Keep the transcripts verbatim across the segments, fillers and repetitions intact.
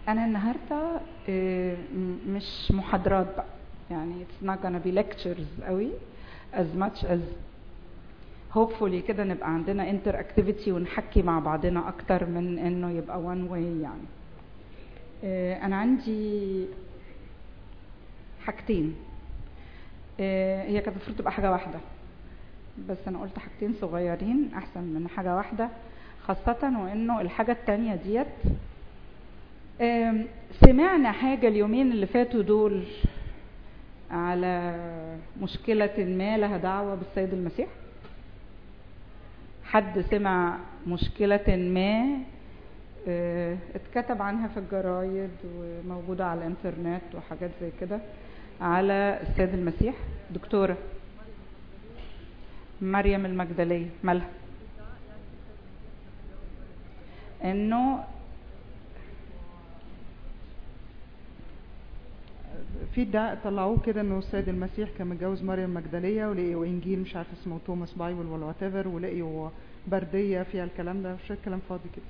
انا النهارده آه، م- مش محاضرات بقى، يعني it's not gonna be lectures قوي as much as hopefully كده نبقى عندنا interactivity ونحكي مع بعضنا اكتر من انه يبقى one way. يعني آه، انا عندي حاجتين، آه، هي كانت المفروض تبقى حاجه واحده بس انا قلت حاجتين صغيرين احسن من حاجه واحده، خاصه وانه الحاجه التانية ديت آم، سمعنا حاجة اليومين اللي فاتوا دول على مشكلة ما لها دعوة بالسيد المسيح. حد سمع مشكلة ما آه، اتكتب عنها في الجرايد وموجودة على الانترنت وحاجات زي كده على السيد المسيح؟ دكتورة مريم المجدلية مالها؟ انه في ادعاء طلعوه كده انه السيد المسيح كان متجوز مريم المجدليه، ولقيوا انجيل مش عارف اسمه توماس بايبل ولا وات ايفر، ولقيوا برديه فيها الكلام ده. مش كلام فاضي كده.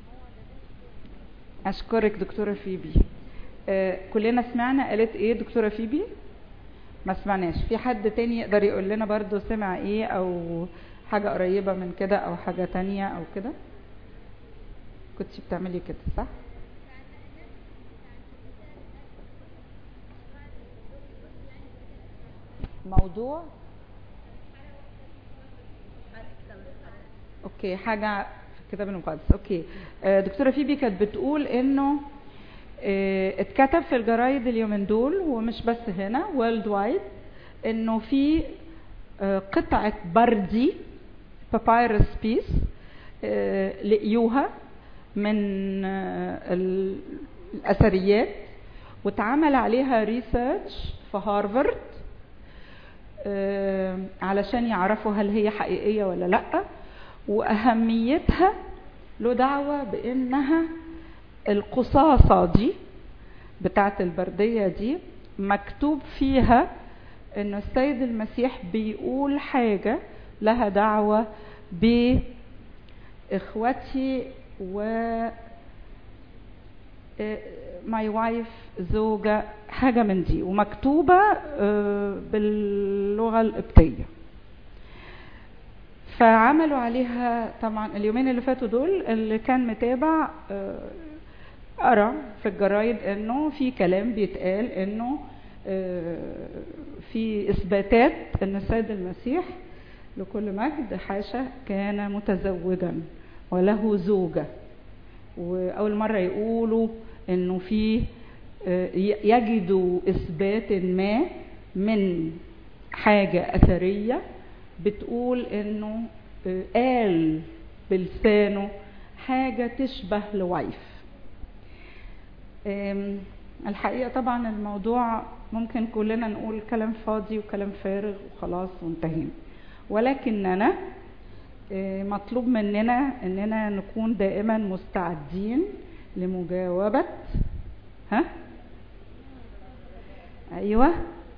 اشكرك دكتورة فيبي. آه كلنا سمعنا. قالت ايه دكتورة فيبي؟ ما سمعناش. في حد تاني يقدر يقول لنا برضو سمع ايه او حاجة قريبة من كده او حاجة تانية او كده؟ كنتي بتعملي كده صح؟ موضوع اوكي حاجة في الكتاب المقدس. اوكي آه دكتورة فيبي كانت بتقول انه آه اتكتب في الجرايد اليومين دول ومش بس هنا world wide انه في آه قطعة بردي papyrus piece آه لقيوها من آه الأثريات واتعمل عليها ريسيرش في هارفارد آه علشان يعرفوا هل هي حقيقية ولا لأ، وأهميتها له دعوة بأنها القصاصة دي بتاعت البردية دي مكتوب فيها أن السيد المسيح بيقول حاجة لها دعوة بإخوتي و ماي وايف زوجة، حاجة من دي، ومكتوبة باللغة القبطية. فعملوا عليها طبعا اليومين اللي فاتوا دول، اللي كان متابع قرأ في الجرايد انه في كلام بيتقال انه في اثباتات ان السيد المسيح لكل مجد حاشا كان متزوجا وله زوجة، واول مرة يقولوا انه في يجدوا اثبات ما من حاجة اثرية بتقول انه قال بلسانه حاجة تشبه لوايف. الحقيقة طبعا الموضوع ممكن كلنا نقول كلام فاضي وكلام فارغ وخلاص وانتهينا، ولكننا مطلوب مننا اننا نكون دائما مستعدين لمجاوبة ها ايوه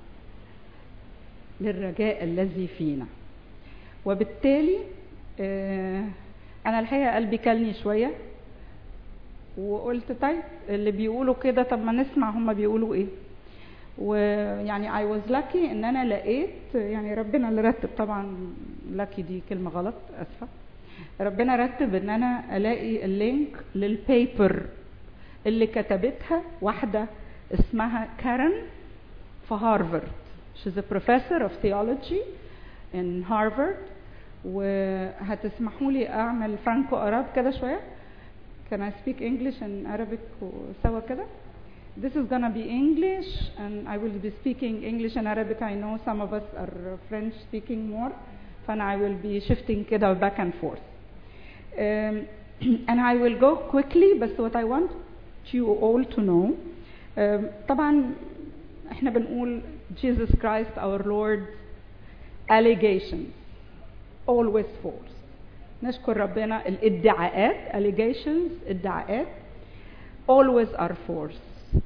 للرجاء الذي فينا. وبالتالي انا الحقيقة قلبي كلني شوية وقلت طيب اللي بيقولوا كده طب ما نسمع هم بيقولوا ايه. ويعني I was lucky ان انا لقيت، يعني ربنا اللي رتب، طبعا lucky دي كلمة غلط اسفة، ربنا رتب ان انا الاقي اللينك للبيبر اللي كتبتها واحدة اسمها كارن في هارفارد. She's a professor of theology in Harvard. وهتسمحوا لي اعمل فرانكو اراب كده شوية. Can I speak English and Arabic سوا كده؟ This is gonna be English and I will be speaking English and Arabic. I know some of us are French speaking more, and I will be shifting كده back and forth. Um, and I will go quickly, but what I want you all to know. Um, طبعا احنا بنقول Jesus Christ our Lord allegations always false. نشكر ربنا الادعاءات allegations ادعاءات always are false.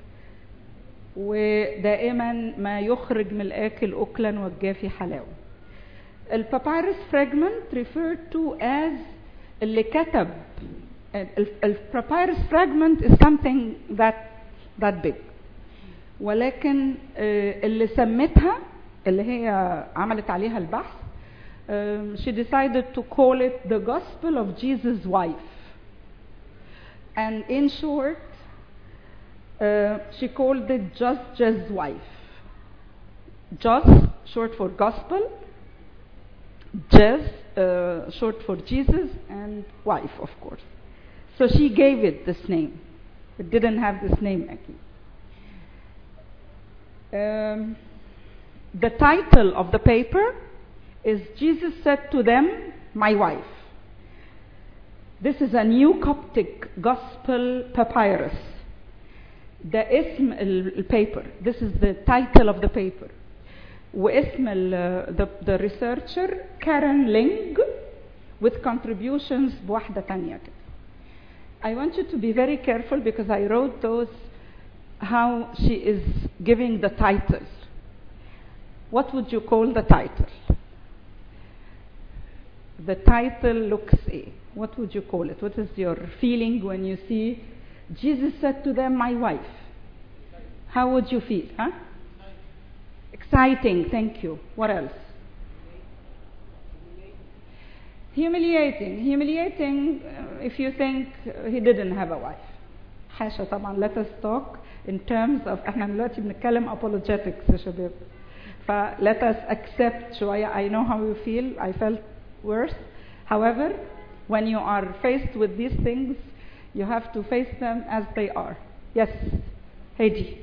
ودائما ما يخرج من الآكل أكلا والجافي حلاوة. البابيروس fragment referred to as اللي كتب البابيروس fragment is something that that big. ولكن اللي سمتها اللي هي عملت عليها البحث um, she decided to call it the Gospel of Jesus' wife. And in short, uh, she called it just Jesus' wife. Just, short for gospel, Jez, uh, short for Jesus, and wife, of course. So she gave it this name. It didn't have this name, actually. Um, the title of the paper is Jesus Said to Them, My Wife. This is a new Coptic gospel papyrus. ده اسم البيبر. This is the title of the paper. واسم ال, the, the researcher Karen Ling with contributions بواحدة تانية كده. I want you to be very careful because I wrote those how she is giving the title. What would you call the title? The title looks a. What would you call it? What is your feeling when you see Jesus said to them, my wife? How would you feel? Huh? Exciting, thank you. What else? Humiliating. Humiliating uh, if you think uh, he didn't have a wife. حاشا طبعا. Let us talk in terms of احنا دلوقتي بنتكلم apologetics يا شباب. ف let us accept شوية. I know how you feel. I felt worse. However, when you are faced with these things, you have to face them as they are. Yes, Heidi.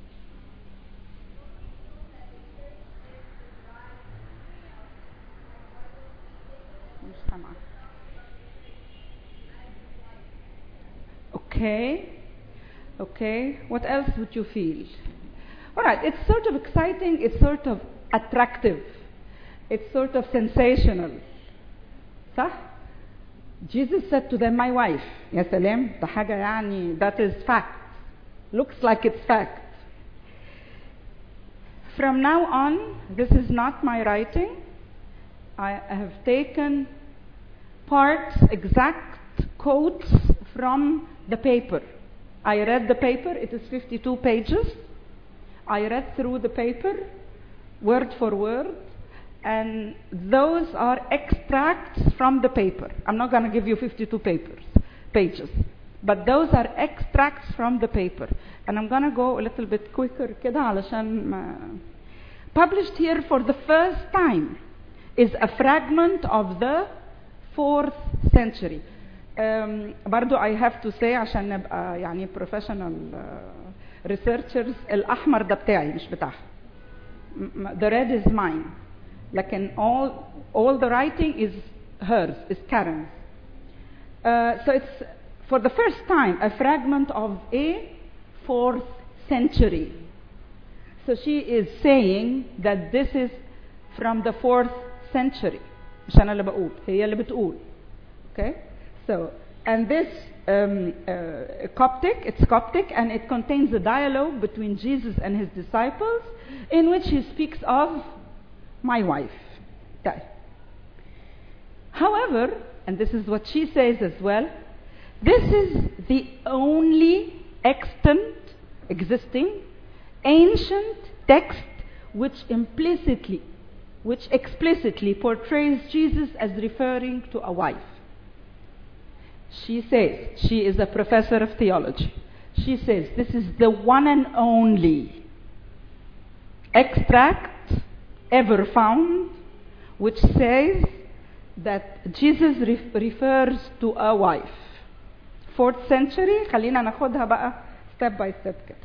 Okay. Okay. What else would you feel? All right. It's sort of exciting. It's sort of attractive. It's sort of sensational. صح؟ Jesus said to them, my wife. يا سلام. ده حاجة يعني that is fact. Looks like it's fact. From now on, this is not my writing. I have taken parts, exact quotes from the paper. I read the paper. It is fifty-two pages. I read through the paper, word for word. And those are extracts from the paper. I'm not going to give you fifty-two papers, pages. But those are extracts from the paper. And I'm going to go a little bit quicker كده علشان ما... Published here for the first time is a fragment of the fourth century. Um, برضو I have to say عشان نبقى يعني professional uh, researchers الأحمر ده بتاعي مش بتاعها. The red is mine. لكن all all the writing is hers, is Karen's. Uh, so it's for the first time a fragment of a fourth century. So she is saying that this is from the fourth century. مش أنا اللي بقول، هي اللي بتقول. Okay? So, and this um, uh, Coptic, it's Coptic, and it contains a dialogue between Jesus and his disciples in which he speaks of my wife. However, and this is what she says as well, this is the only extant, existing, ancient text which implicitly, which explicitly portrays Jesus as referring to a wife. She says, she is a professor of theology. She says, this is the one and only extract ever found which says that Jesus ref- refers to a wife. Fourth century, خلينا ناخدها بقى step by step كده.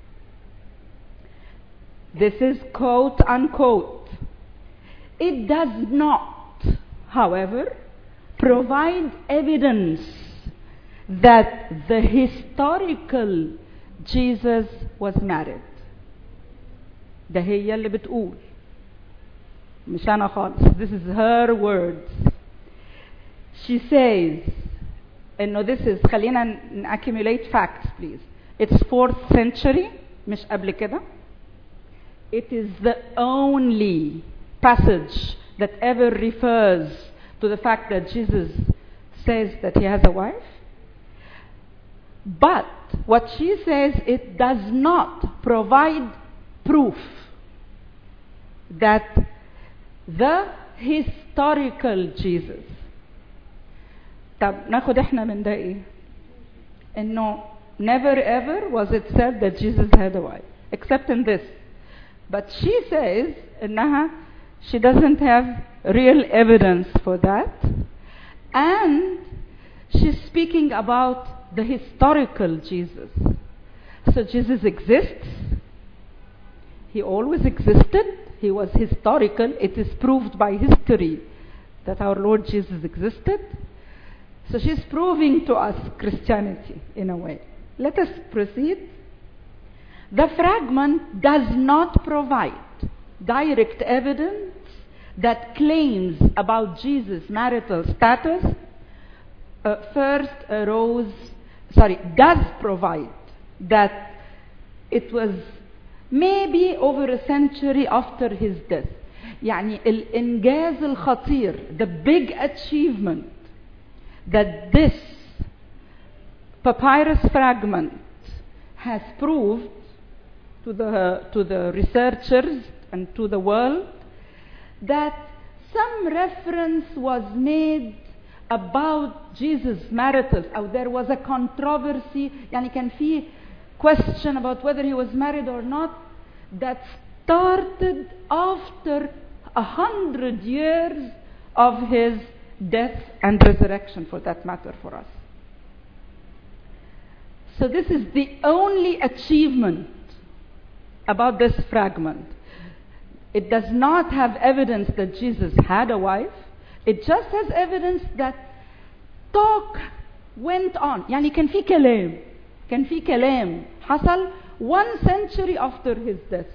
This is quote unquote. It does not, however, provide evidence that the historical Jesus was married. ده هي اللي بتقول. مش أنا خالص. This is her words. She says, إنه this is, خلينا accumulate facts please. It's fourth century, مش قبل كده. It is the only passage that ever refers to the fact that Jesus says that he has a wife. But what she says, it does not provide proof that the historical Jesus. طب ناخد احنا من ده ايه؟ انه never ever was it said that Jesus had a wife, except in this. But she says انها she doesn't have real evidence for that, and she's speaking about the historical Jesus. So Jesus exists. He always existed. He was historical. It is proved by history that our Lord Jesus existed. So she's proving to us Christianity in a way. Let us proceed. The fragment does not provide direct evidence that claims about Jesus' marital status uh, first arose, sorry, does provide that it was maybe over a century after his death. يعني الإنجاز الخطير, the big achievement that this papyrus fragment has proved to the, to the researchers and to the world, that some reference was made about Jesus' marital, or there was a controversy, يعني كان في question about whether he was married or not, that started after a hundred years of his death and resurrection, for that matter, for us. So this is the only achievement about this fragment. It does not have evidence that Jesus had a wife. It just has evidence that talk went on. يعني كان في كلام كان في كلام حصل one century after his death.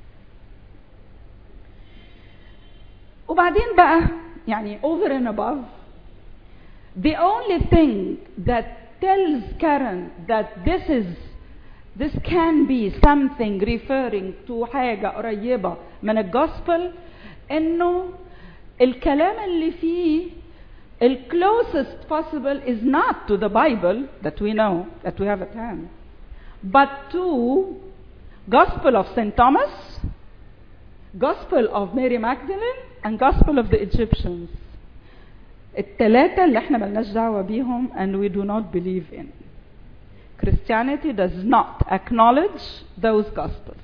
وبعدين بقى يعني over and above, the only thing that tells Karen that this is this can be something referring to حاجة قريبة من الجوسبل, إنه الكلام اللي فيه the closest possible is not to the Bible that we know, that we have at hand, but to Gospel of Saint Thomas, Gospel of Mary Magdalene, and Gospel of the Egyptians. الثلاثة اللي احنا ملناش دعوة بيهم and we do not believe in. Christianity does not acknowledge those Gospels.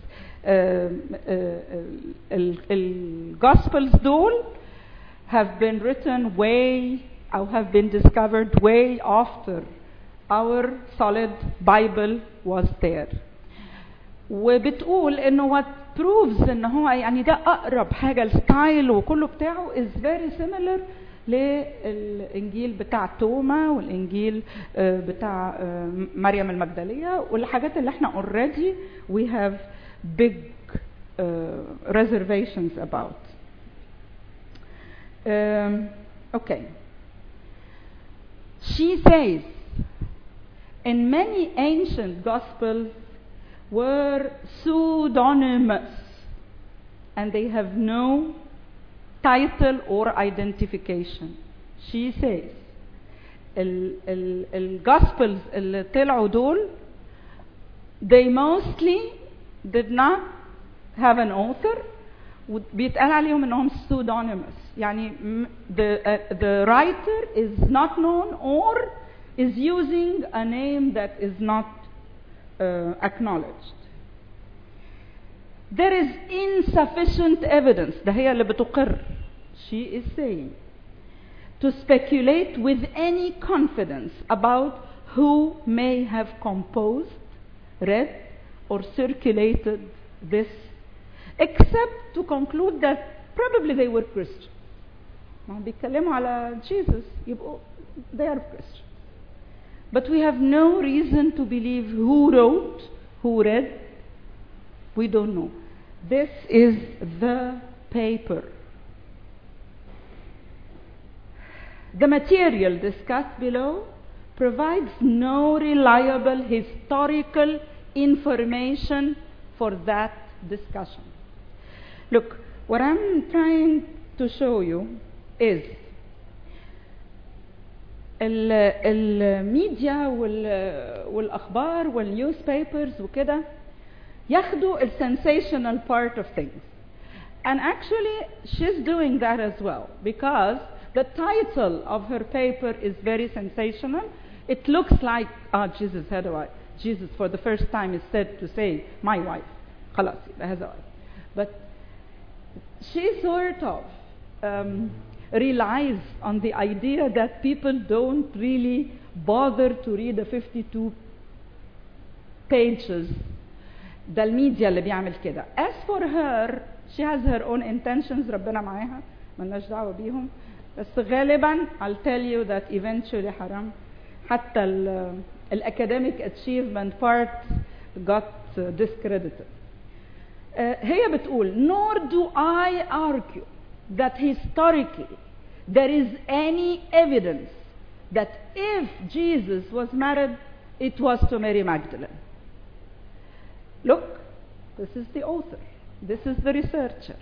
The Gospels دول have been written way, or have been discovered way after our solid Bible was there. وبتقول انه what proves ان هو يعني ده اقرب حاجة الستايل وكله بتاعه is very similar للانجيل بتاع توما والانجيل بتاع مريم المجدلية والحاجات اللي احنا already we have big uh, reservations about. Um, okay. She says, in many ancient gospels were pseudonymous and they have no title or identification. She says, ال ال ال gospels اللي طلعوا دول, they mostly did not have an author. بيتقال عليهم انهم pseudonymous. يعني the uh, the writer is not known or is using a name that is not uh, acknowledged. There is insufficient evidence. ده هي اللي بتقر. She is saying to speculate with any confidence about who may have composed, read, or circulated this, except to conclude that probably they were Christian. ما بيتكلموا على Jesus, يبقوا they are Christian. But we have no reason to believe who wrote, who read. We don't know. This is the paper. The material discussed below provides no reliable historical information for that discussion. Look, what I'm trying to show you is الميديا والاخبار والنيوز بيبرز وكده ياخدوا السنسيشنال part of things. And actually she's doing that as well, because the title of her paper is very sensational. It looks like, ah, Jesus had a wife. Jesus for the first time is said to say, my wife. خلاص يبقى has a wife. But she sort of um, relies on the idea that people don't really bother to read the fifty-two pages. ده الميديا اللي بيعمل كده. As for her, she has her own intentions. ربنا معاها ملناش دعوة بيهم. بس غالبا I'll tell you that eventually حرام حتى ال academic achievement part got discredited. Uh, هي بتقول nor do I argue that historically there is any evidence that if Jesus was married, it was to Mary Magdalene. Look, this is the author. This is the researcher.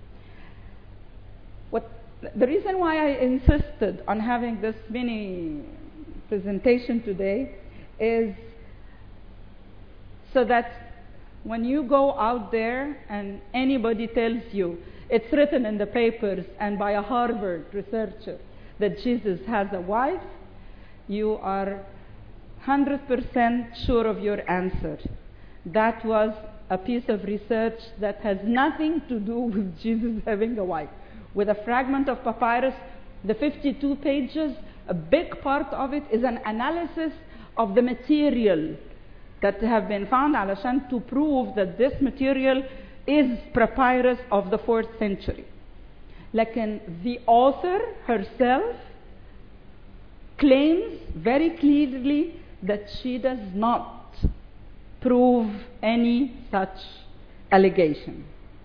What the reason why I insisted on having this mini presentation today is so that when you go out there and anybody tells you it's written in the papers and by a Harvard researcher that Jesus has a wife, you are one hundred percent sure of your answer. That was a piece of research that has nothing to do with Jesus having a wife. With a fragment of papyrus, the fifty-two pages, a big part of it is an analysis of the material that have been found علشان to prove that this material is papyrus of the fourth century. لكن the author herself claims very clearly that she does not prove any such allegation.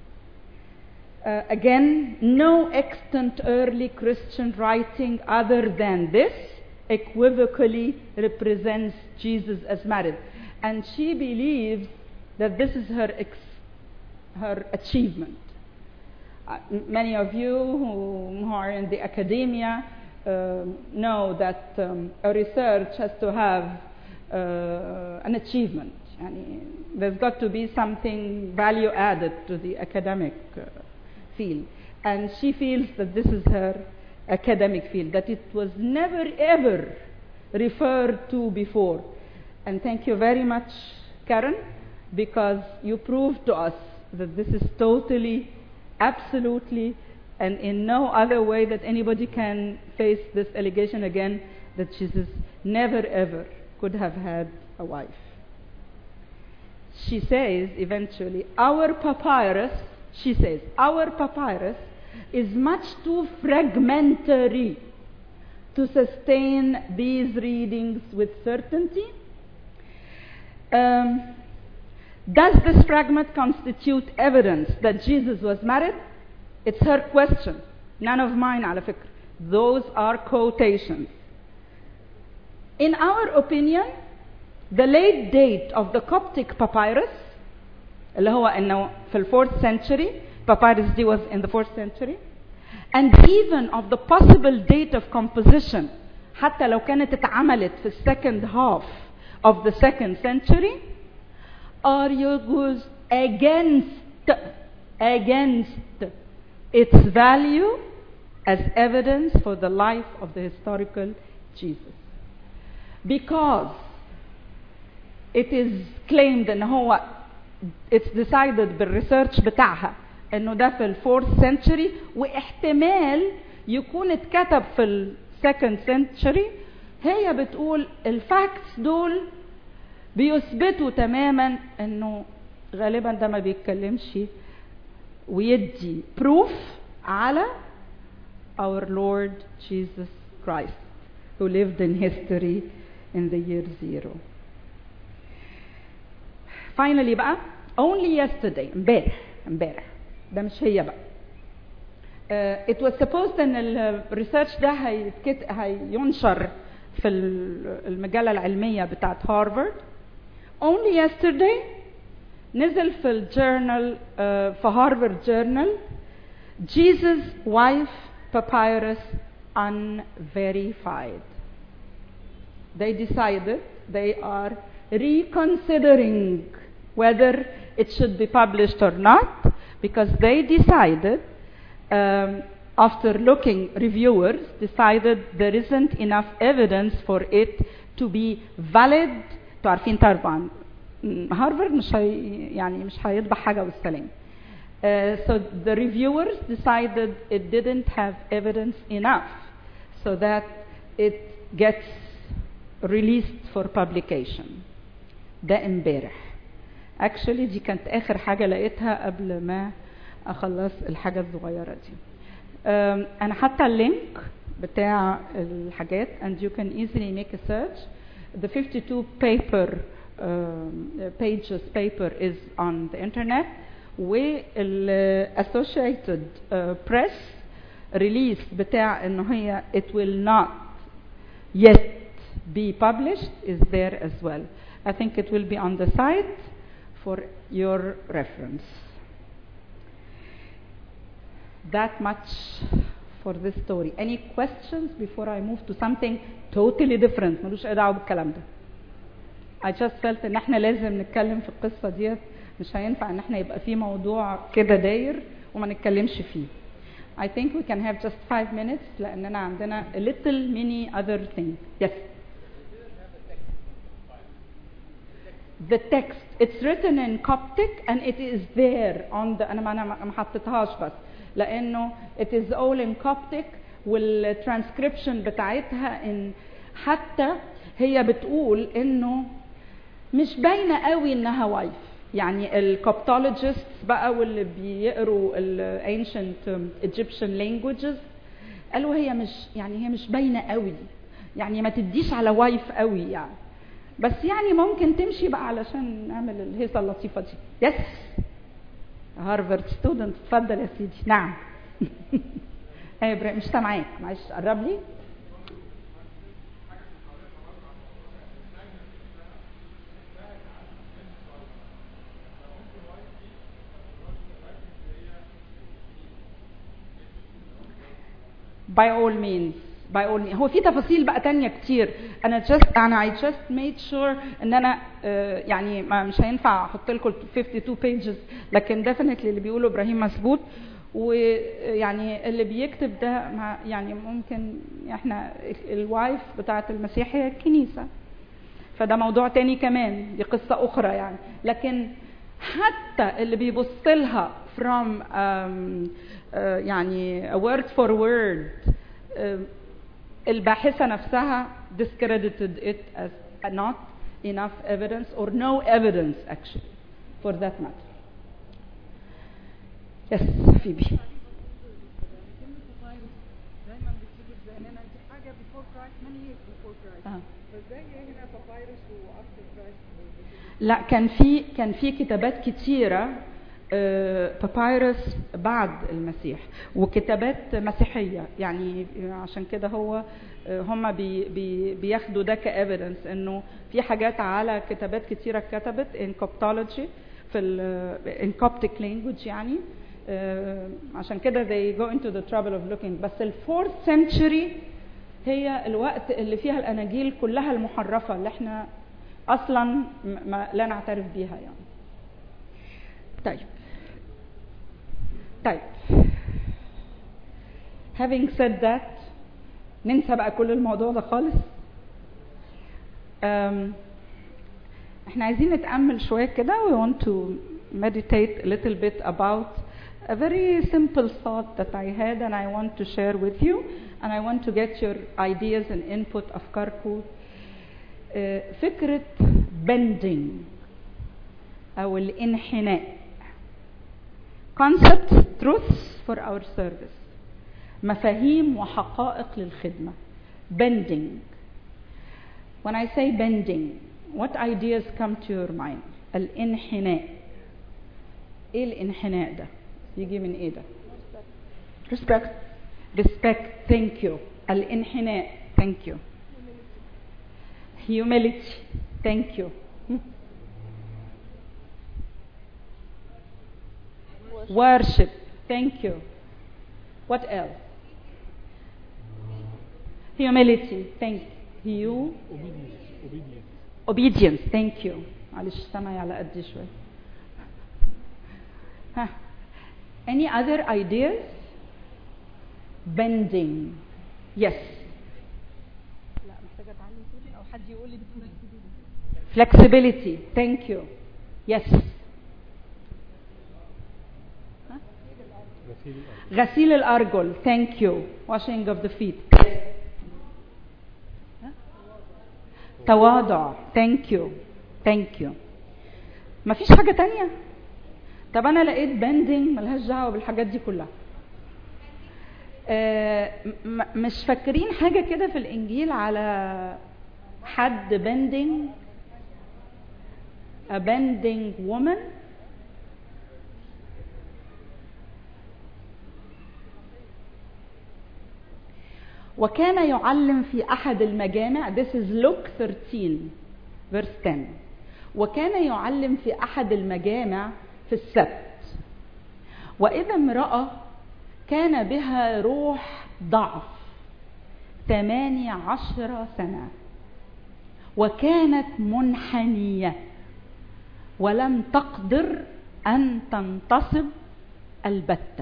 Uh, again, no extant early Christian writing other than this equivocally represents Jesus as married. And she believes that this is her ex- her achievement. Uh, many of you who, who are in the academia uh, know that um, a research has to have uh, an achievement. Yani, there's got to be something value added to the academic uh, field. And she feels that this is her academic field, that it was never ever referred to before. And thank you very much, Karen, because you proved to us that this is totally, absolutely, and in no other way that anybody can face this allegation again, that Jesus never ever could have had a wife. She says eventually, our papyrus, she says, our papyrus is much too fragmentary to sustain these readings with certainty. Um, does this fragment constitute evidence that Jesus was married? It's her question, none of mine على فكرة. Those are quotations. In our opinion, the late date of the Coptic papyrus, اللي هو إنه في fourth century, papyrus D was in the fourth century, and even of the possible date of composition, حتى لو كانت اتعملت في second half of the second century, argues against against its value as evidence for the life of the historical Jesus. Because it is claimed ان هو it's decided بالresearch بتاعها انه ده في fourth century واحتمال يكون اتكتب في second century. هي بتقول الفاكتس دول بيثبتوا تماما انه غالبا ده ما بيتكلمش ويدي proof على our Lord Jesus Christ who lived in history in the year zero. Finally بقى, only yesterday, امبارح امبارح ده مش هي بقى. Uh, it was supposed ان الريسيرش ده هيتكت... هينشر في المجلة العلمية بتاعت هارفارد. Only yesterday نزل في الجورنال uh, في هارفارد جورنال Jesus wife papyrus unverified. they decided they are reconsidering whether it should be published or not, because they decided, um, after looking, reviewers decided there isn't enough evidence for it to be valid. تعرفين طبعا هارفارد مش هي يعني مش هيطبع حاجة والسلام. Uh, so the reviewers decided it didn't have evidence enough so that it gets released for publication. ده امبارح. Actually دي كانت آخر حاجة لقيتها قبل ما أخلص الحاجة الصغيرة دي. um, أنا حاطة اللينك بتاع الحاجات and you can easily make a search. The fifty-two paper um, pages paper is on the internet. وال Associated uh, Press release بتاع إنه هي it will not yet be published is there as well. I think it will be on the site for your reference. That much for this story. Any questions before I move to something totally different? ملوش أي دعوة بالكلام ده. I just felt إن إحنا لازم نتكلم في القصة ديت. مش هينفع إن إحنا يبقى في موضوع كده داير وما نتكلمش فيه. I think we can have just five minutes لأننا عندنا a little many other things. Yes. The text, it's written in Coptic and it is there on the, أنا ما أنا ما حطيتهاش بس لأنه it is all in Coptic والtranscription بتاعتها إن حتى هي بتقول إنه مش باينة قوي إنها وايف. يعني الكوبتولوجيستس بقى واللي بيقروا ال ancient Egyptian languages قالوا هي مش يعني هي مش باينة قوي، يعني ما تديش على وايف قوي يعني، بس يعني ممكن تمشي بقى علشان نعمل الهيصة اللطيفة دي. يس هارفارد ستودنت. اتفضل يا سيدي. نعم. ايه مش سامعاك، معلش قرب لي. by all means by all means. هو في تفاصيل بقى تانية كتير. أنا just أنا I just made sure إن أنا uh, يعني ما مش هينفع أحط لكم fifty-two pages، لكن definitely اللي بيقوله إبراهيم مسبوط، ويعني اللي بيكتب ده يعني ممكن إحنا الوايف بتاعة المسيح هي الكنيسة، فده موضوع تاني كمان، دي قصة أخرى يعني. لكن حتى اللي بيبص لها from um, uh, يعني word for word uh, الباحثة نفسها discredited it as not enough evidence or no evidence actually for that matter. Yes, Phoebe. لا كان في كان في كتابات كتيرة بابايروس بعد المسيح وكتابات مسيحية، يعني عشان كده هو هم بي بي بياخدوا ده كإيفيدنس انه في حاجات على كتابات كتيرة كتبت in Coptology في ال in Coptic language يعني، عشان كده they go into the trouble of looking. بس ال fourth century هي الوقت اللي فيها الأناجيل كلها المحرفة اللي احنا أصلا ما لا نعترف بيها يعني. طيب طيب having said that ننسى بقى كل الموضوع ده خالص. um, احنا عايزين نتأمل شوية كده. we want to meditate a little bit about a very simple thought that I had and I want to share with you and I want to get your ideas and input أفكاركم. uh, فكرة bending أو الانحناء. concepts, truths for our service. مفاهيم وحقائق للخدمة. bending. When I say bending, what ideas come to your mind? الانحناء. ايه الانحناء ده؟ يجي من ايه ده؟ respect. respect. thank you. الانحناء. thank you. humility. thank you. worship. thank you. What else? humility. thank هيو obedience obedience thank you. معلش سامعي على قدي شوي. ها any other ideas؟ bending yes. لا محتاجة اتعلم صوتي او حد يقول لي flexibility thank you yes. ها؟ غسيل الأرجل thank you washing of the feet. ها؟ تواضع thank you thank you. ما فيش حاجة تانية؟ طب أنا لقيت bending ملهاش دعوة بالحاجات دي كلها. آه مش فاكرين حاجة كده في الإنجيل على حد bending a bending woman؟ وكان يعلم في أحد المجامع this is Luke thirteen verse ten وكان يعلم في أحد المجامع في السبت وإذا امرأة كان بها روح ضعف ثمانية عشر سنة وكانت منحنية ولم تقدر أن تنتصب البتة.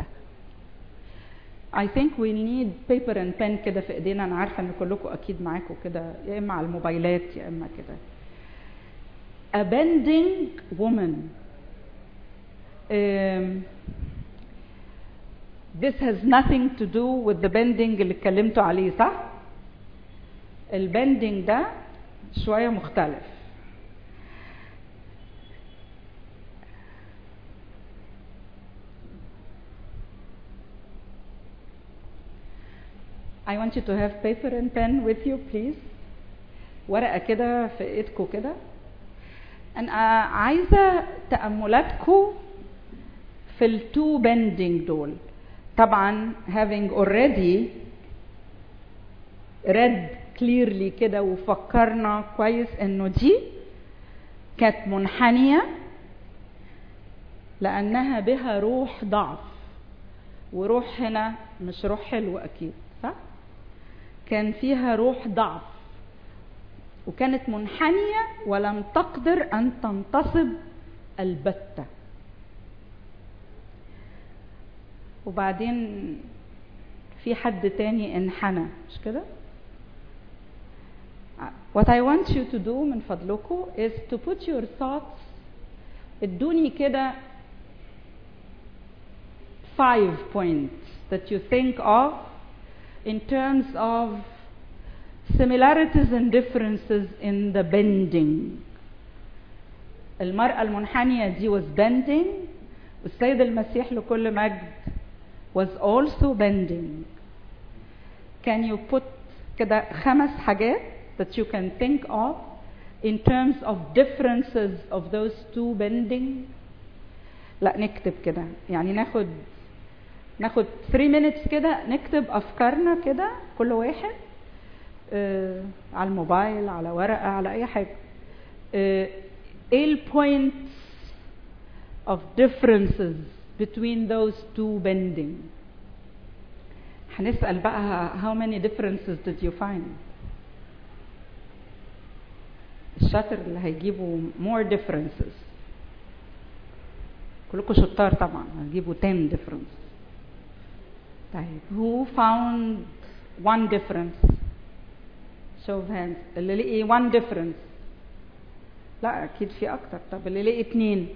I think we need paper and pen كده في ايدينا. أنا عارفة إن كلكم أكيد معاكم كده يا إما على الموبايلات يا إما كده. A bending woman. Um, this has nothing to do with the bending اللي اتكلمتوا عليه صح؟ البندنج ده شوية مختلف. I want you to have paper and pen with you please. ورقة كده في ايدكم كده. أنا عايزة تأملاتكم في التو bending دول. طبعا having already read clearly كده وفكرنا كويس انه دي كانت منحنية لأنها بها روح ضعف. وروح هنا مش روح حلو أكيد صح؟ كان فيها روح ضعف وكانت منحنية ولم تقدر أن تنتصب البتة. وبعدين في حد تاني انحنى مش كده؟ What I want you to do من فضلكم is to put your thoughts ادوني كده five points that you think of in terms of similarities and differences in the bending. المرأة المنحنية دي was bending والسيد المسيح لكل مجد was also bending. Can you put كده خمس حاجات that you can think of in terms of differences of those two bending؟ لا نكتب كده يعني ناخد ناخد three minutes كده نكتب أفكارنا كده كل واحد آه على الموبايل على ورقة على أي حاجة. آه إيه ال points of differences between those two bending؟ هنسأل بقى how many differences did you find؟ الشاطر اللي هيجيبوا more differences. كلكم شطار طبعا هتجيبوا ten differences. طيب who found one difference؟ show of hands. اللي لقي one difference. لا أكيد في أكتر. طب اللي لقي اتنين؟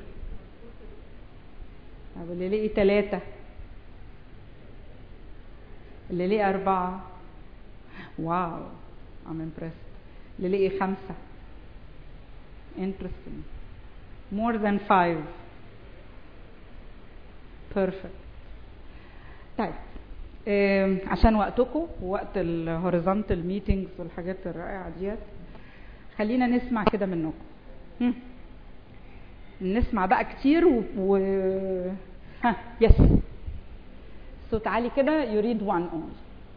طب اللي لقي تلاتة؟ اللي لقي أربعة؟ واو I'm impressed. اللي لقي خمسة؟ interesting. more than five. perfect. طيب إيه عشان وقتكم ووقت الهوريزونتال ميتينجز والحاجات الرائعة ديت خلينا نسمع كده منكم. هم. نسمع بقى كتير و, و... ها يس so تعالي كده you read one only.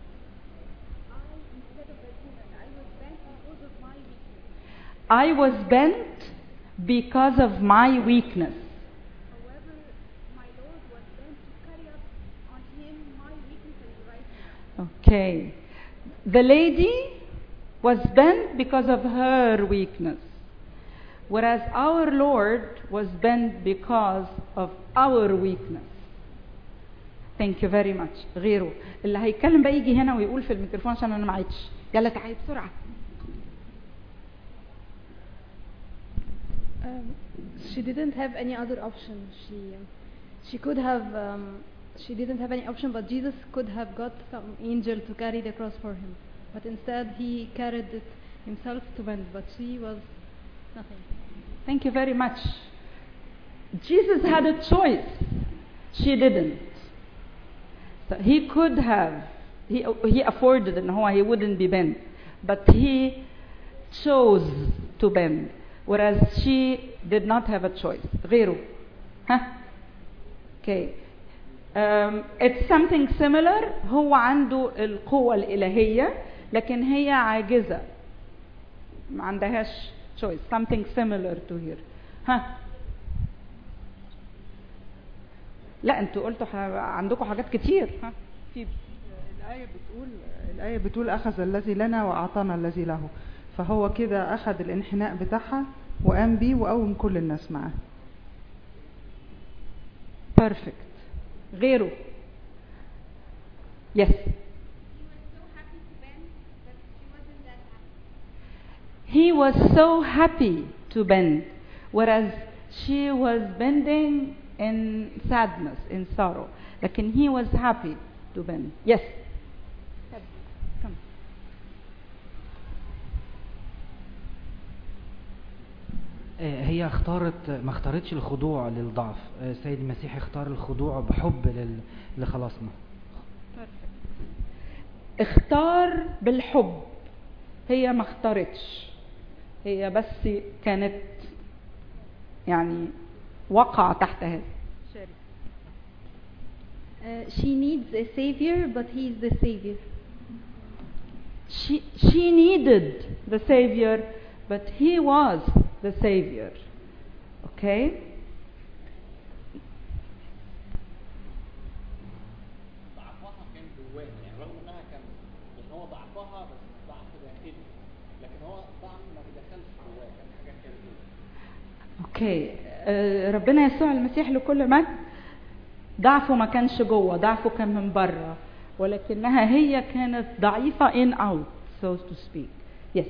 I was bent because of my weakness. However, my Lord was bent to carry up on him my weakness and right. Okay. The lady was bent because of her weakness, whereas our Lord was bent because of our weakness. Thank you very much. غيره اللي هيتكلم بقى يجي هنا ويقول في الميكروفون عشان انا ما عيتش. يلا تعالي بسرعه. Um, she didn't have any other option. She she could have um, she didn't have any option, but Jesus could have got some angel to carry the cross for him. But instead he carried it himself to bend, but she was nothing. Thank you very much. Jesus had a choice. She didn't. So he could have, he, he afforded and how he wouldn't be bent, but he chose to bend, whereas she did not have a choice. غيره. Huh? Okay. Um, it's something similar. هو عنده القوة الإلهية لكن هي عاجزة. ما عندهاش choice. Something similar to here. ها؟ huh? لا انتوا قلتوا ح... عندكم حاجات كتير. ها؟ في الآية بتقول الآية بتقول أخذ الذي لنا وأعطانا الذي له، فهو كده أخذ الانحناء بتاعها وقام بيه وقوم كل الناس معاه. Perfect. غيره. Yes. He was so happy to bend, whereas she was bending in sadness, in sorrow. لكن he was happy to bend. Yes. Come. هي اختارت ما اختارتش الخضوع للضعف. السيد المسيح اختار الخضوع بحب لل... لخلاصنا. اختار بالحب. هي ما اختارتش، هي بس كانت يعني وقع تحت هذا. Uh, she needs a savior, but he is the savior. She she needed the savior, but he was the savior. Okay? ضعفها كان جواها، يعني رغم انها كان ان هو ضعفها بس ضعف داخلي، لكن هو ضعف ما بيدخلش جواها، كان حاجه خارجيه. اوكي. آه ربنا يسوع المسيح لكل مجد ضعفه ما كانش جوه، ضعفه كان من بره، ولكنها هي كانت ضعيفه in out so to speak. Yes.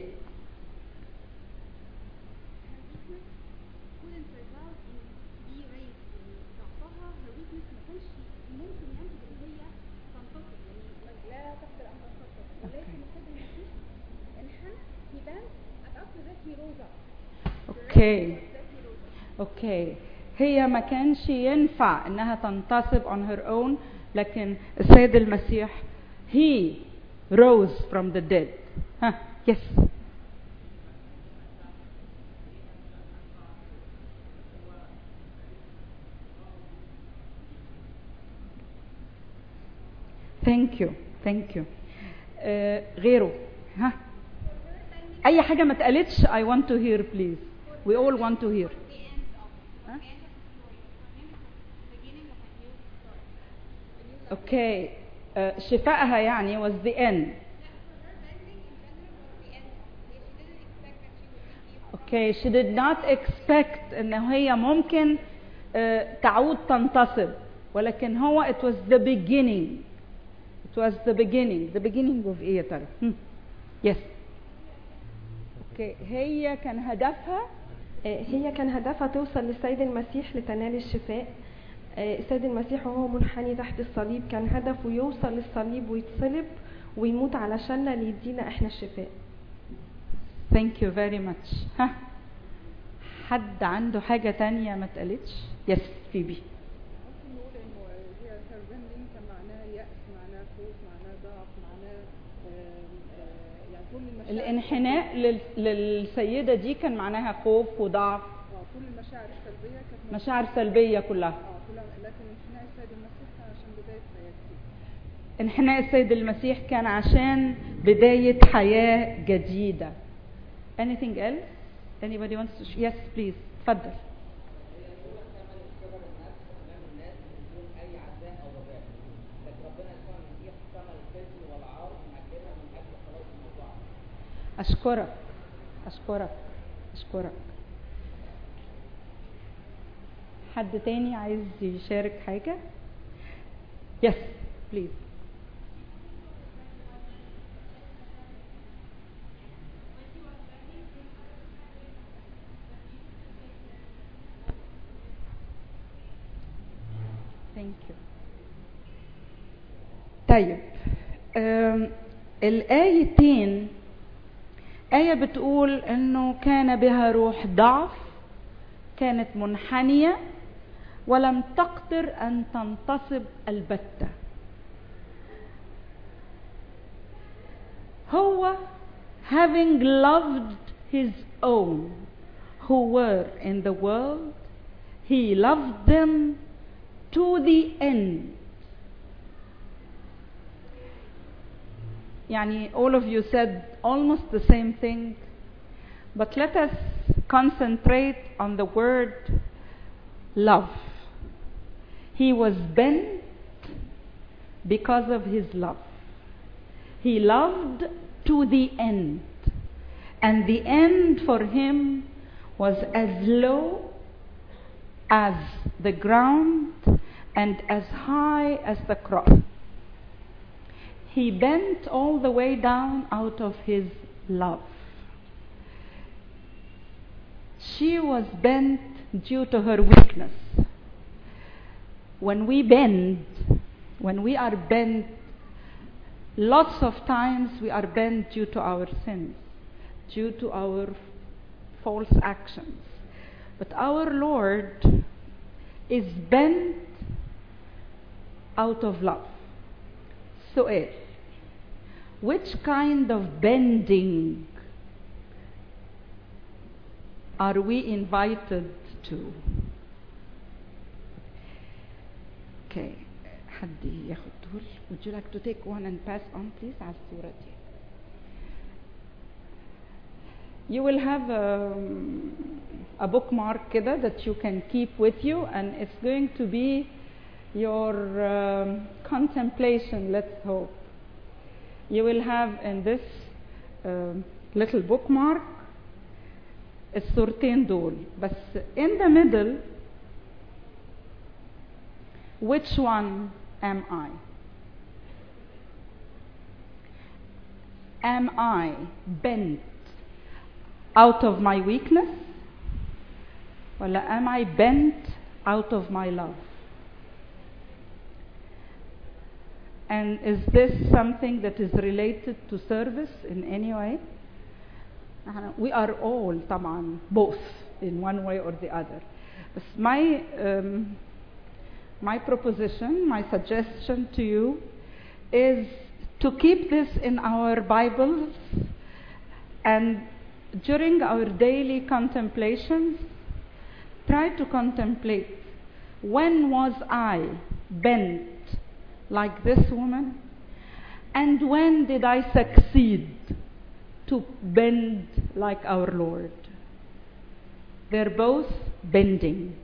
اوكي اوكي هي ما كانش ينفع انها تنتصب on her own، لكن السيد المسيح he rose from the dead. ها yes. thank you thank you. uh, غيره. ها اي حاجه ما اتقالتش I want to hear please. we all want to hear. ها؟ اوكي. uh, شفائها يعني was the end. اوكي she did not expect ان هي ممكن uh, تعود تنتصب، ولكن هو it was the beginning. it was the beginning. the beginning of ايه يا ترى؟ yes. اوكي هي كان هدفها هي كان هدفها توصل للسيد المسيح لتنال الشفاء. السيد المسيح وهو منحني تحت الصليب كان هدفه يوصل للصليب ويتصلب ويموت علشاننا ليدينا احنا الشفاء. Thank you very much. ها حد عنده حاجة تانية ما اتقالتش؟ يس فيبي. ممكن نقول انه هي سربندنج كان معناها يأس، معناها خوف، معناها ضعف، معناها يعني كل المشاعر. الانحناء لل... للسيدة دي كان معناها خوف وضعف. اه كل المشاعر السلبية كانت مشاعر سلبية كلها. اه كلها، لكن انحناء السيد المسيح كان عشان بداية حياة جديدة. انحناء السيد المسيح كان عشان بداية حياة جديدة. Anything else? Anybody wants to? Yes, please. تفضل. أشكرك أشكرك أشكرك. حد تاني عايز يشارك حاجة؟ Yes, please. Thank you. طيب أم، الآيتين آية بتقول إنه كان بها روح ضعف، كانت منحنية ولم تقدر أن تنتصب البتة. هو having loved his own who were in the world, he loved them to the end. يعني all of you said almost the same thing, but let us concentrate on the word love. He was bent because of his love. He loved to the end, and the end for him was as low as the ground and as high as the cross. He bent all the way down out of his love. She was bent due to her weakness. When we bend, when we are bent, lots of times we are bent due to our sins, due to our false actions. But our Lord is bent out of love. سؤال: which kind of bending are we invited to? Okay, حد ياخد دول. Would you like to take one and pass on please على الصورة دي. You will have a, a bookmark كده that you can keep with you, and it's going to be your um, contemplation, let's hope. You will have in this uh, little bookmark الصورتين دول, بس in the middle, which one am I? Am I bent out of my weakness? Or am I bent out of my love? And is this something that is related to service in any way? We are all طبعا both in one way or the other. But my um, my proposition, my suggestion to you is to keep this in our Bibles, and during our daily contemplations, try to contemplate, when was I bent like this woman, and when did I succeed to bend like our Lord? They're both bending.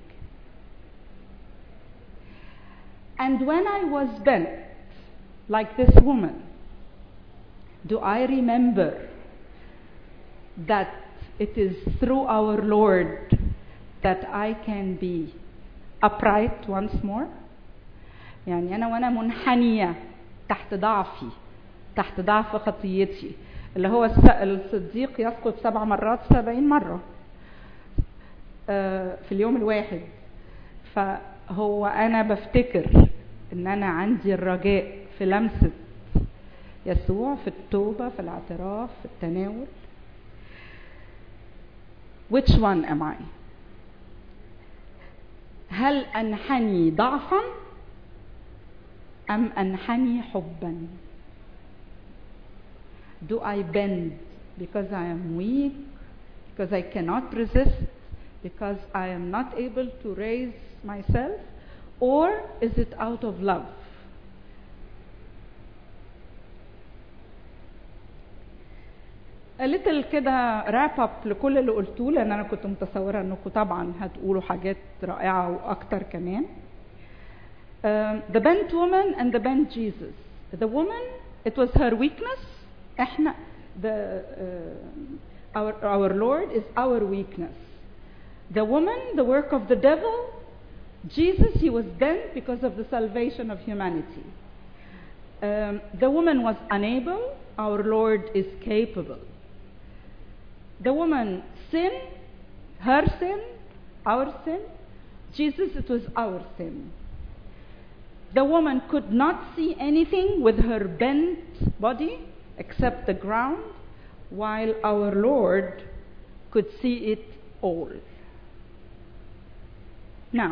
And when I was bent like this woman, do I remember that it is through our Lord that I can be upright once more? يعني أنا وأنا منحنية تحت ضعفي، تحت ضعف خطيتي، اللي هو الصديق يسقط سبع مرات سبعين مرة في اليوم الواحد. فهو أنا بفتكر إن أنا عندي الرجاء في لمسة يسوع، في التوبة، في الاعتراف، في التناول. Which one am I? هل أنحني ضعفا أم أنحني حبا؟ Do I bend because I am weak, because I cannot resist, because I am not able to raise myself, or is it out of love? A little كده wrap up لكل اللي قلتوه، لأن أنا كنت متصورة أنكم طبعا هتقولوا حاجات رائعة وأكتر كمان. Um, the bent woman and the bent Jesus. The woman, it was her weakness. احنا the, uh, our, our Lord is our weakness. The woman, the work of the devil. Jesus, he was bent because of the salvation of humanity. Um, the woman was unable. Our Lord is capable. The woman sinned, her sin, our sin. Jesus, it was our sin. The woman could not see anything with her bent body except the ground, while our Lord could see it all. Now,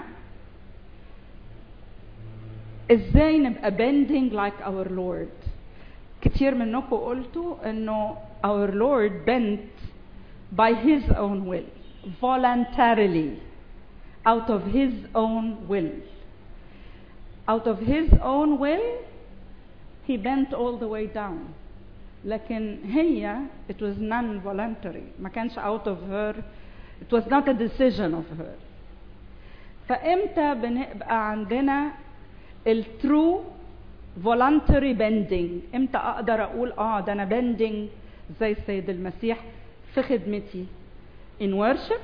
ازاي نبقى bending like our Lord؟ كتير منكم قلتوا انه our Lord bent by his own will, voluntarily, out of his own will. Out of his own will, he bent all the way down. لكن هي, it was non-voluntary. ما كانش out of her. It was not a decision of her. فإمتى بنبقى عندنا ال true voluntary bending؟ إمتى أقدر أقول آه ده أنا bending زي السيد المسيح في خدمتي؟ in worship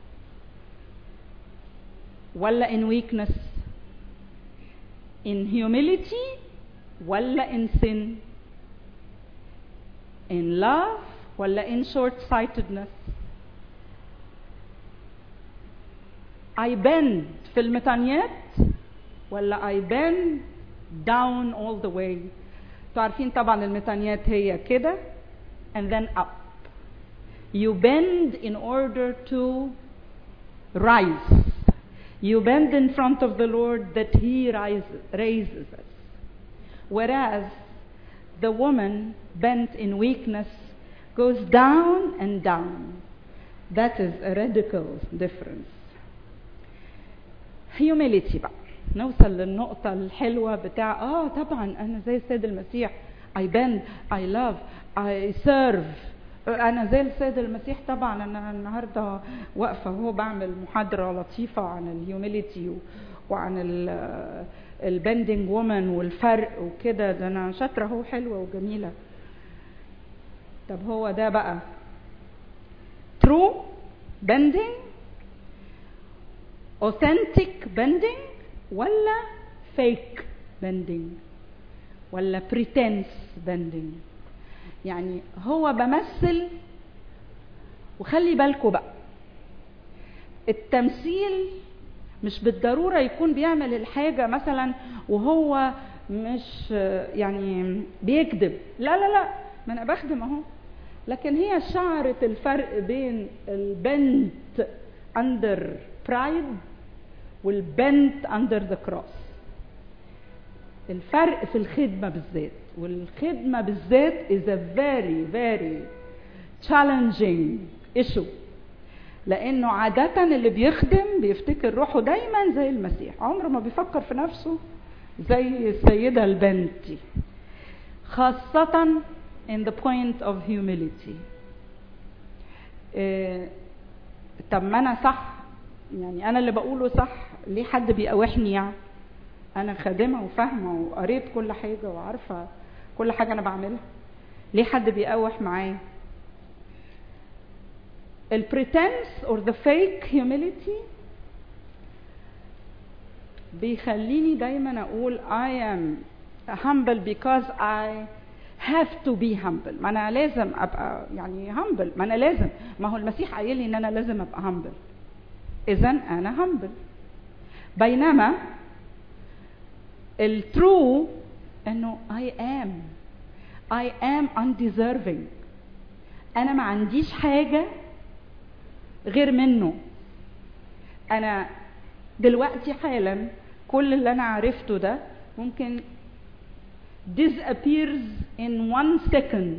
ولا in weakness؟ in humility ولا in sin؟ in love ولا in short-sightedness؟ I bend في المتانيات ولا I bend down all the way؟ تعرفين طبعا المتانيات هي كده and then up. You bend in order to rise. You bend in front of the Lord that he rises, raises us. Whereas the woman bent in weakness goes down and down. That is a radical difference. Humility بقى. نوصل للنقطة الحلوة بتاع اه طبعا انا زي السيد المسيح. I bend, I love, I serve. انا زي السيد المسيح. طبعا انا النهارده واقفه وهو بعمل محاضره لطيفه عن الهيوميليتي وعن البندنج وومن والفرق وكده. ده انا شاطره اهو حلوه وجميله. طب هو ده بقى true bending, authentic bending ولا fake bending ولا pretense bending؟ يعني هو بمثل. وخلي بالكوا بقى التمثيل مش بالضرورة يكون بيعمل الحاجة مثلا وهو مش يعني بيكذب. لا لا لا ما انا بخدم اهو. لكن هي شعرت الفرق بين البنت under pride والبنت under the cross. الفرق في الخدمة بالذات. والخدمة بالذات is a very very challenging issue. لأنه عادة اللي بيخدم بيفتكر روحه دايما زي المسيح. عمره ما بيفكر في نفسه زي السيدة البنت دي. خاصة in the point of humility. إيه طب ما أنا صح يعني أنا اللي بقوله صح. ليه حد بيقاوحني يعني؟ أنا خادمة وفاهمة وقريت كل حاجة وعارفة كل حاجة أنا بعملها. ليه حد بيقاوح معايا؟ ال pretense or the fake humility بيخليني دايما أقول I am humble because I have to be humble. ما أنا لازم أبقى يعني humble. ما أنا لازم. ما هو المسيح قايل لي إن أنا لازم أبقى humble. إذن أنا humble. بينما ال true إنه I am I am undeserving. أنا ما عنديش حاجة غير منه. أنا دلوقتي حالا كل اللي أنا عرفته ده ممكن disappears in one second.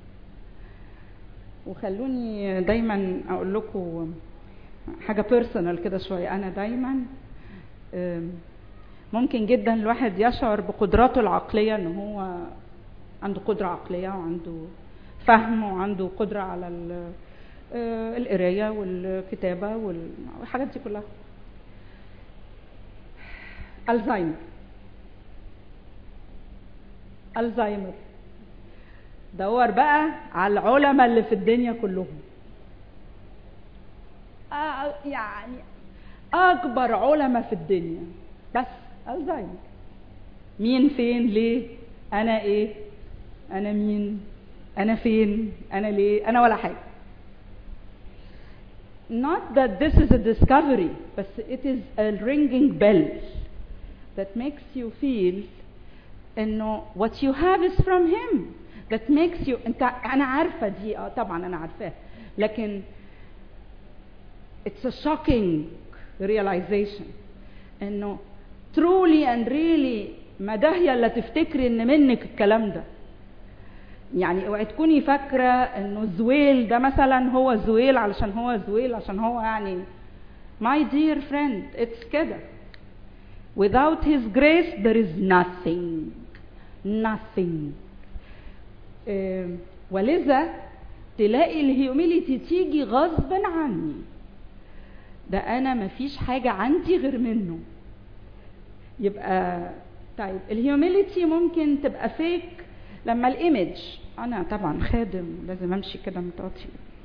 وخلوني دايما أقول لكم حاجة personal كده شوية. أنا دايما ممكن جدا الواحد يشعر بقدراته العقلية إن هو عنده قدرة عقلية وعنده فهم وعنده قدرة على القراية والكتابة والحاجات دي كلها. الزهايمر الزهايمر دور بقى على العلماء اللي في الدنيا كلهم. آه يعني اكبر علماء في الدنيا بس الزهايمر. مين فين ليه؟ انا ايه؟ انا مين؟ انا فين؟ انا ليه؟ انا ولا حاجه. Not that this is a discovery, but it is a ringing bell that makes you feel انه what you have is from him, that makes you انت انا عارفه دي اه طبعا انا عارفاها، لكن it's a shocking realization انه truly and really ما داهيه الا تفتكري ان منك الكلام ده. يعني اوعي تكوني فاكره انه زويل ده مثلا هو زويل علشان هو زويل عشان هو يعني my dear friend it's كده. Without his grace there is nothing nothing. اه ولذا تلاقي الهيوميليتي تيجي غصب عني، ده انا مفيش حاجه عندي غير منه. يبقى طيب الهيوميليتي ممكن تبقى فيك لما الايمج انا طبعا خادم لازم امشي كده متواضع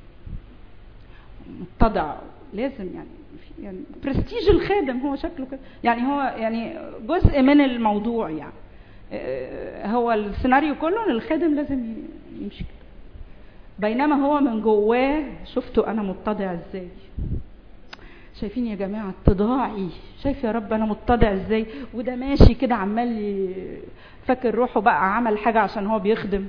متضع، لازم يعني يعني برستيج الخادم هو شكله كده، يعني هو يعني جزء من الموضوع، يعني هو السيناريو كله ان الخادم لازم يمشي كده، بينما هو من جواه شفتوا انا متضع ازاي. شايفين يا جماعه اتضاعي؟ شايف يا رب انا متضع ازاي؟ وده ماشي كده عمال فاكر روحه بقى عمل حاجه عشان هو بيخدم،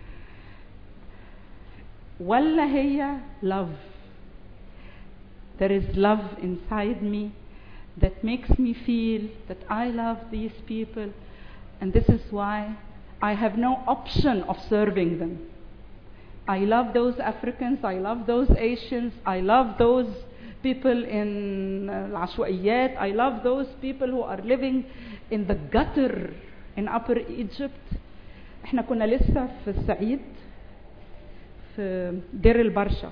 ولا هي love؟ There is love inside me that makes me feel that I love these people, and this is why I have no option of serving them. I love those Africans, I love those Asians, I love those people in العشوائيات, I love those people who are living in the gutter in Upper Egypt. احنا كنا لسه في الصعيد في دير البرشا،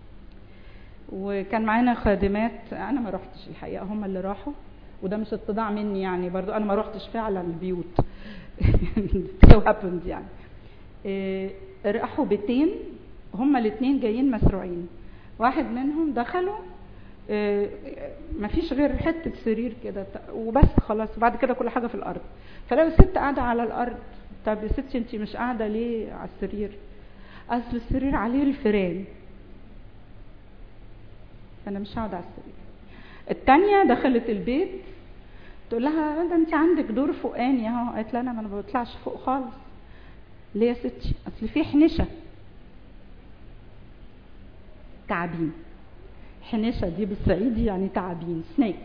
وكان معانا خادمات، انا ما رحتش الحقيقه، هم اللي راحوا، وده مش اتضاع مني يعني، برضو انا ما رحتش فعلا البيوت so happened يعني. إيه راحوا بيتين، هم الاثنين جايين مسروعين، واحد منهم دخلوا إيه ما فيش غير حته سرير كده وبس خلاص، وبعد كده كل حاجه في الارض، فلقوا الست قاعده على الارض. طب يا ستي انتي مش قاعده ليه على السرير؟ اصل السرير عليه الفيران، انا مش هقعد على السرير. الثانيه دخلت البيت تقول لها ده انت عندك دور فوقاني اهو، قالت لها انا ما بطلعش فوق خالص. ليه يا ستي؟ اصل في حنشه تعابين. حنشه دي بالصعيدي يعني تعابين، سنيكس.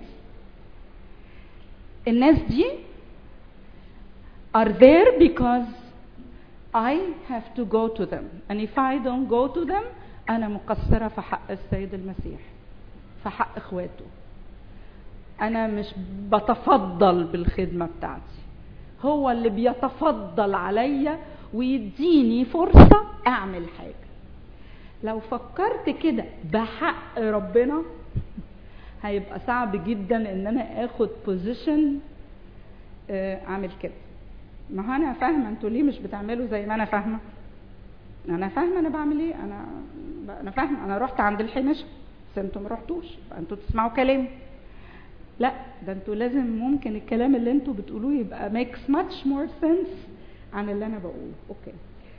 الناس دي are there because I have to go to them, and if I don't go to them أنا مقصرة في حق السيد المسيح، في حق إخواته. أنا مش بتفضل بالخدمة بتاعتي، هو اللي بيتفضل عليا ويديني فرصة أعمل حاجة. لو فكرت كده بحق ربنا هيبقى صعب جدا إن أنا آخد بوزيشن أعمل كده. ما انا فاهمه انتوا ليه مش بتعملوا زي ما انا فاهمه. انا فاهمه انا بعمل ايه، انا انا فاهمه انا رحت عند الحنشه بس انتوا ما رحتوش، فانتوا تسمعوا كلامي. لا ده انتوا لازم ممكن الكلام اللي انتوا بتقولوه يبقى makes much more sense عن اللي انا بقوله. اوكي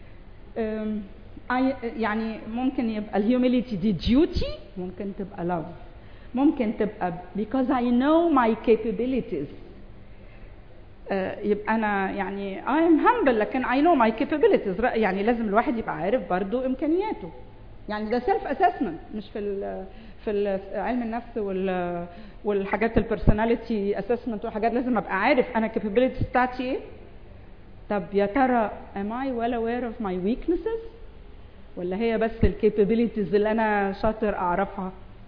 يعني ممكن يبقى الهيوميليتي دي duty، ممكن تبقى love، ممكن تبقى because I know my capabilities. يبقى أنا يعني I am humble لكن I know my capabilities. يعني لازم الواحد يبقى عارف برضو إمكانياته، يعني ده self assessment، مش في ال في ال علم النفس وال والحاجات البرسوناليتي assessment وحاجات لازم أبقى عارف أنا capabilities بتاعتي إيه. طب يا ترى am I well aware of my weaknesses ولا هي بس ال capabilities اللي أنا شاطر أعرفها؟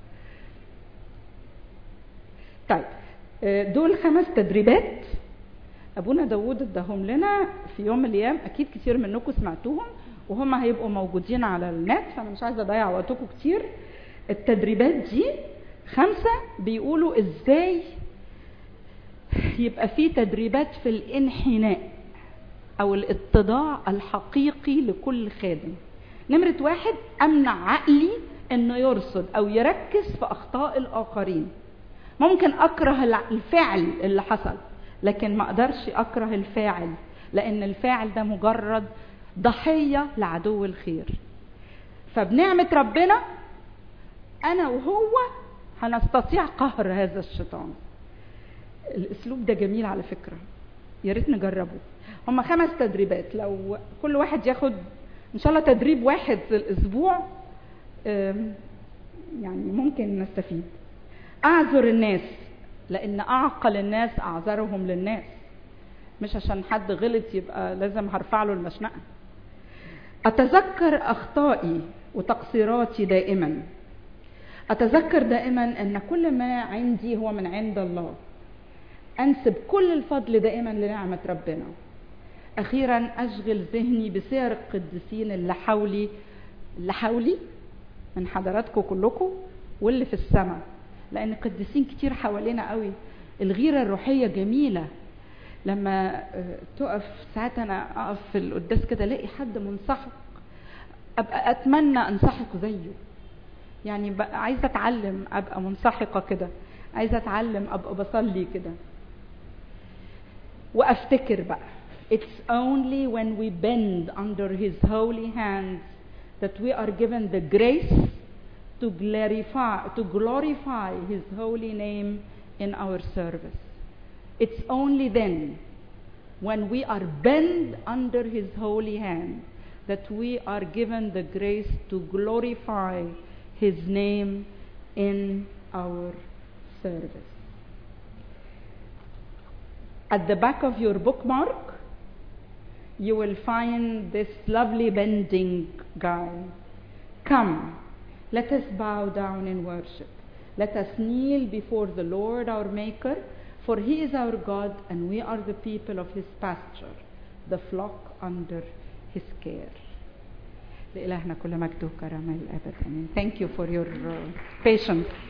طيب دول خمس تدريبات ابونا داوود اداهم لنا في يوم من الايام، اكيد كتير منكم سمعتوهم وهم هيبقوا موجودين على النت، فانا مش عايزه اضيع وقتكم كتير. التدريبات دي خمسه بيقولوا ازاي يبقى في تدريبات في الانحناء. او الاتضاع الحقيقي لكل خادم. نمرة واحد، امنع عقلي انه يرصد او يركز في اخطاء الاخرين. ممكن اكره الفعل اللي حصل، لكن ما اقدرش اكره الفاعل، لان الفاعل ده مجرد ضحية لعدو الخير. فبنعمة ربنا انا وهو هنستطيع قهر هذا الشيطان. الاسلوب ده جميل على فكرة، يا ريت نجربه. هما خمس تدريبات، لو كل واحد ياخد ان شاء الله تدريب واحد في الاسبوع يعني ممكن نستفيد. اعذر الناس، لان اعقل الناس اعذرهم للناس، مش عشان حد غلط يبقى لازم هرفع له المشنقة. اتذكر اخطائي وتقصيراتي دائما. اتذكر دائما ان كل ما عندي هو من عند الله. انسب كل الفضل دائما لنعمة ربنا. اخيرا اشغل ذهني بسير القديسين اللي حولي اللي حولي من حضراتكم كلكم واللي في السماء، لان قديسين كتير حوالينا قوي. الغيرة الروحية جميلة. لما تقف ساعات انا اقف في القداس كده الاقي حد منسحق، ابقى اتمنى انسحق زيه. يعني بقى عايزه اتعلم ابقى منسحقه كده، عايزه اتعلم ابقى بصلي كده. وافتكر بقى it's only when we bend under his holy hands that we are given the grace to glorify to glorify his holy name in our service. It's only then when we are bent under his holy hand that we are given the grace to glorify his name in our service. At the back of your bookmark, you will find this lovely bending guy. Come, let us bow down in worship. Let us kneel before the Lord our Maker, for he is our God and we are the people of his pasture, the flock under his care. لإلهنا كل مجد وكرامة الأبد. Thank you for your uh, patience.